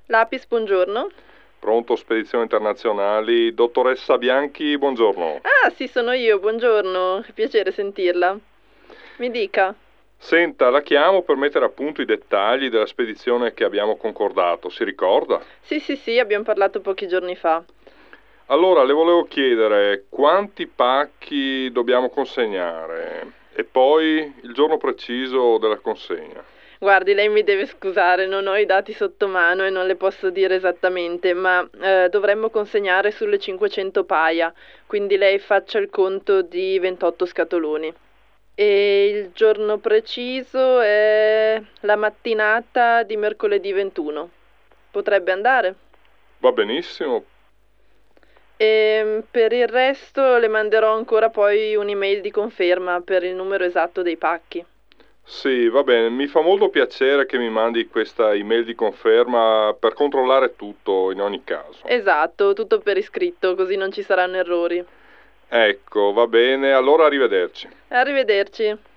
L'Apis, buongiorno. Pronto, spedizioni internazionali. Dottoressa Bianchi, buongiorno. Ah, sì, sono io, buongiorno. Che piacere sentirla. Mi dica. Senta, la chiamo per mettere a punto i dettagli della spedizione che abbiamo concordato, si ricorda? Sì, abbiamo parlato pochi giorni fa. Allora, le volevo chiedere quanti pacchi dobbiamo consegnare e poi il giorno preciso della consegna. Guardi, lei mi deve scusare, non ho i dati sotto mano e non le posso dire esattamente, ma dovremmo consegnare sulle 500 paia, quindi lei faccia il conto di 28 scatoloni. E il giorno preciso è la mattinata di mercoledì 21. Potrebbe andare? Va benissimo. E per il resto le manderò ancora poi un'email di conferma per il numero esatto dei pacchi. Sì, va bene, mi fa molto piacere che mi mandi questa email di conferma per controllare tutto in ogni caso. Esatto, tutto per iscritto, così non ci saranno errori. Ecco, va bene, allora arrivederci. Arrivederci.